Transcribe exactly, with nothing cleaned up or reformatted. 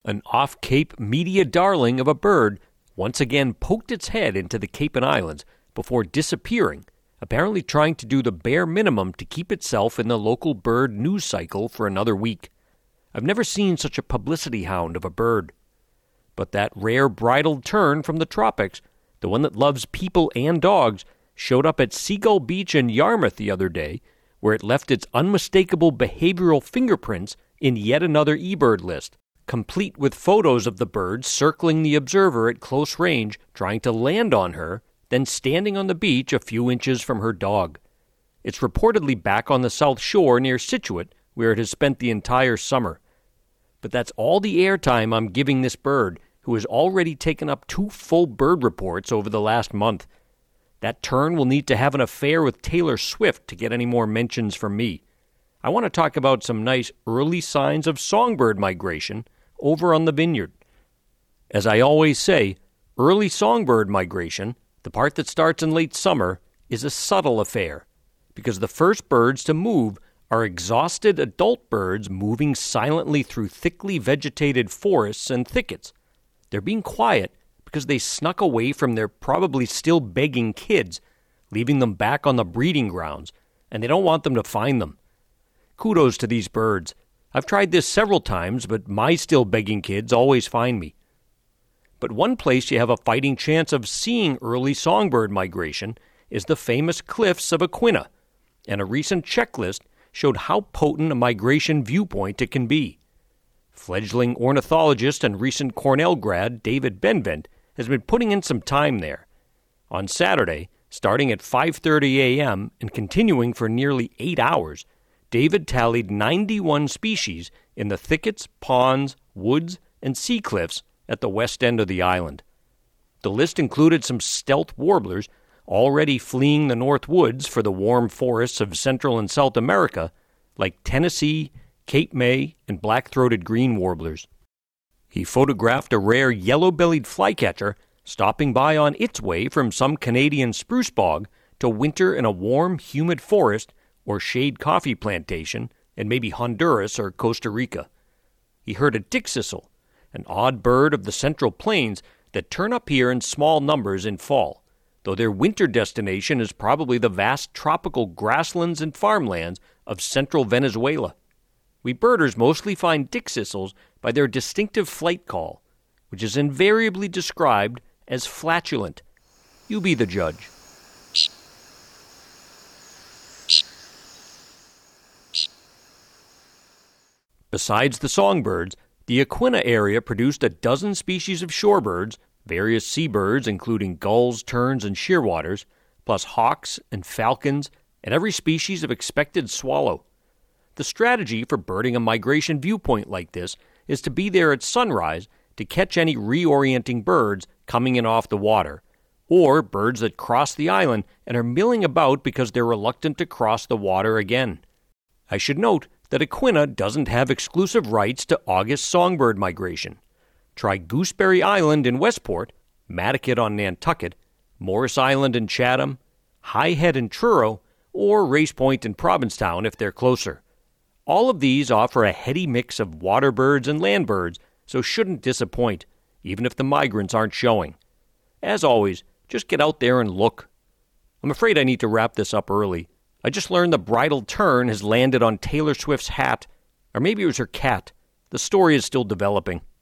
An off-Cape media darling of a bird once again poked its head into the Cape and Islands before disappearing, apparently trying to do the bare minimum to keep itself in the local bird news cycle for another week. I've never seen such a publicity hound of a bird. But that rare bridled tern from the tropics, the one that loves people and dogs, showed up at Seagull Beach in Yarmouth the other day, where it left its unmistakable behavioral fingerprints in yet another eBird list, complete with photos of the bird circling the observer at close range, trying to land on her, then standing on the beach a few inches from her dog. It's reportedly back on the South Shore near Scituate, where it has spent the entire summer. But that's all the airtime I'm giving this bird, who has already taken up two full bird reports over the last month. That tern will need to have an affair with Taylor Swift to get any more mentions from me. I want to talk about some nice early signs of songbird migration over on the vineyard. As I always say, early songbird migration, the part that starts in late summer, is a subtle affair, because the first birds to move are exhausted adult birds moving silently through thickly vegetated forests and thickets. They're being quiet because they snuck away from their probably still begging kids, leaving them back on the breeding grounds, and they don't want them to find them. Kudos to these birds. I've tried this several times, but my still begging kids always find me. But one place you have a fighting chance of seeing early songbird migration is the famous cliffs of Aquinnah, and a recent checklist showed how potent a migration viewpoint it can be. Fledgling ornithologist and recent Cornell grad David Benvent has been putting in some time there. On Saturday, starting at five thirty a.m. and continuing for nearly eight hours, David tallied ninety-one species in the thickets, ponds, woods, and sea cliffs at the west end of the island. The list included some stealth warblers already fleeing the North Woods for the warm forests of Central and South America, like Tennessee, Cape May, and black-throated green warblers. He photographed a rare yellow-bellied flycatcher stopping by on its way from some Canadian spruce bog to winter in a warm, humid forest or shade coffee plantation in maybe Honduras or Costa Rica. He heard a dickcissel, an odd bird of the Central Plains that turn up here in small numbers in fall, though their winter destination is probably the vast tropical grasslands and farmlands of central Venezuela. We birders mostly find dickcissels by their distinctive flight call, which is invariably described as flatulent. You be the judge. Besides the songbirds, the Aquinnah area produced a dozen species of shorebirds, various seabirds including gulls, terns, and shearwaters, plus hawks and falcons, and every species of expected swallow. The strategy for birding a migration viewpoint like this is to be there at sunrise to catch any reorienting birds coming in off the water, or birds that cross the island and are milling about because they're reluctant to cross the water again. I should note that Aquinnah doesn't have exclusive rights to August songbird migration. Try Gooseberry Island in Westport, Madaket on Nantucket, Morris Island in Chatham, High Head in Truro, or Race Point in Provincetown if they're closer. All of these offer a heady mix of water birds and land birds, so shouldn't disappoint, even if the migrants aren't showing. As always, just get out there and look. I'm afraid I need to wrap this up early. I just learned the bridal tern has landed on Taylor Swift's hat, or maybe it was her cat. The story is still developing.